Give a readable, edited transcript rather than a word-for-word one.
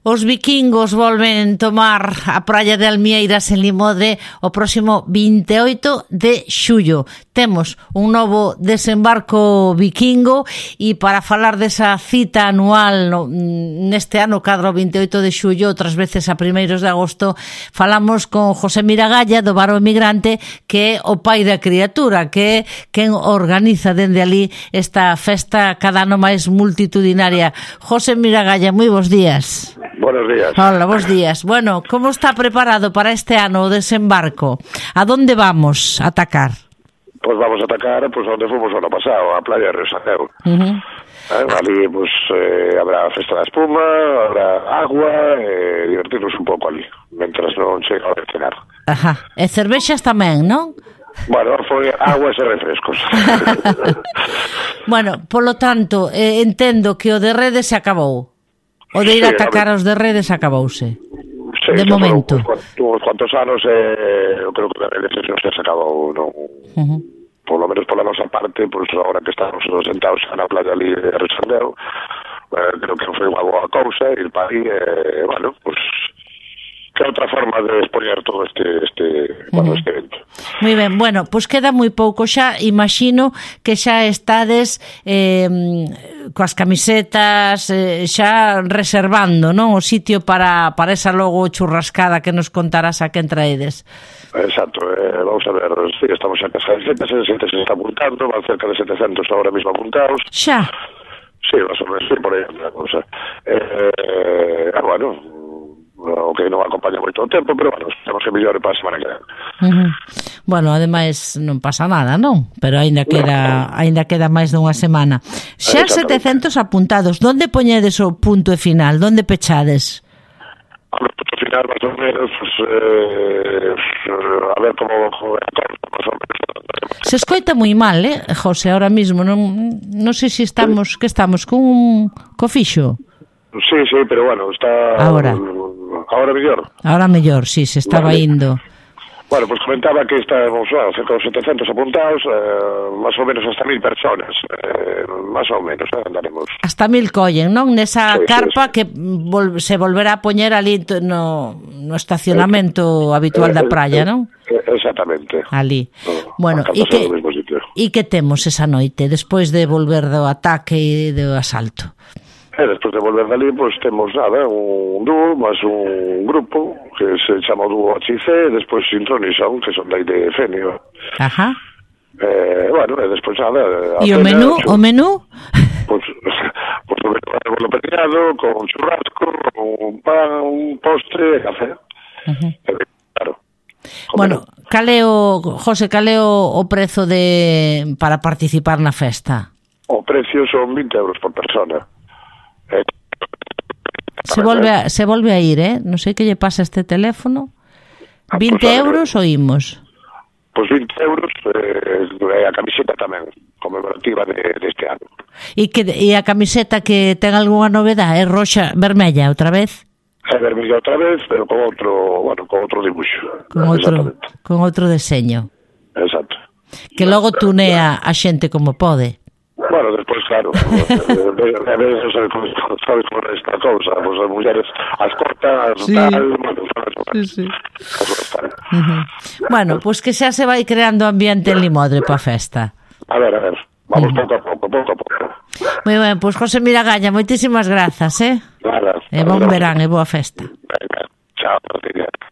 Os vikingos volven tomar a praia de Almieiras en Limode o próximo 28 de xullo. Temos un novo desembarco vikingo e para falar desa cita anual neste ano cadro 28 de xullo, outras veces a primeiros de agosto, falamos con José Miragalla do Varo Emigrante, que é o pai da criatura, que é quen organiza dende ali esta festa cada ano máis multitudinaria. José Miragalla, moi bons días. Buenos días. Hola, bons días. Bueno, como está preparado para este ano o desembarco? A donde vamos a atacar? Pues vamos a atacar onde fomos o ano pasado, a playa de Río Santiago. Ali habrá festa da espuma, habrá agua, divertirnos un pouco ali, mentras non chega a cenar. Ajá. E cervexas tamén, non? Bueno, foi aguas e refrescos. Bueno, polo tanto, entendo que o de redes se acabou. O de ir a atacar aos de redes acabouse. Sí, de momento. Uns cuantos anos, eu creo que de redes non se acabou, non. Por lo menos pola nosa parte, pues agora que estamos sentados na playa ali de Resandeu, creo que foi unha boa cousa, ir para aí, bueno, pues que outra forma de expoñer todo este evento. Moi ben, bueno, pois queda moi pouco xa, imagino que xa estades coas camisetas xa reservando, non, o sitio para esa logo churrascada que nos contarás a quen traedes. Exacto, vamos a ver, sí, estamos xa casas de 700 se está apuntando, van cerca de 700 ahora mismo apuntados. Xa? Sí, vas a ver, sí, por aí a cosa. Bueno, o que non acompaña moito o tempo, pero bueno, esperamos que mellore para a semana que ven. Bueno, ademais non pasa nada, non? Pero aínda queda máis dunha semana. Xa 700 apuntados, onde poñedes o punto e final? Onde pechades? O punto final, máis ou menos, a ver como máis ou menos. Se escoita moi mal, José, ahora mismo, non sei se estamos, que estamos, con fixo? Sí, pero bueno, está... Ahora mellor. Ahora mellor, sí, se estaba indo. Bueno, pues comentaba que estamos cerca de 700 apuntados, más ou menos hasta 1000 personas, más ou menos, andaremos. Hasta 1000 collen, non? Nesa carpa que se volverá a poñer ali no estacionamento habitual da praia, non? Exactamente. Ali. Bueno, e que temos esa noite, despois de volver do ataque e do asalto? Despois de volver dali, pues temos un dúo, máis un grupo que se chama o dúo HC, despois Sintronizón, que son dai de Fenio. Ajá. Bueno, despois E o menú? O menú? Pues o menú peñado, con churrasco, un pan, un postre e café. Claro. Bueno, José, cal é o prezo para participar na festa? O precio son 20 euros por persona. Se volve a ir, non sei que lle pasa este teléfono. 20 euros oímos. Pois 20 euros e a camiseta tamén, conmemorativa deste ano. E a camiseta que ten algunha novedade? É roxa, vermella outra vez? É vermella outra vez, pero con outro dibuixo. Con outro deseño. Exacto. Que logo tunea a xente como pode. Bueno, despois, claro, a veces sabes como é esta cousa, pues as mulleres as cortan, tal, sí. Bueno, pues que xa se vai creando ambiente en Limodre para a festa. A ver, vamos pouco a pouco. Moi ben, pues José Miragalla, moitísimas grazas, Nada. E bon verán e boa festa. Venga, chao,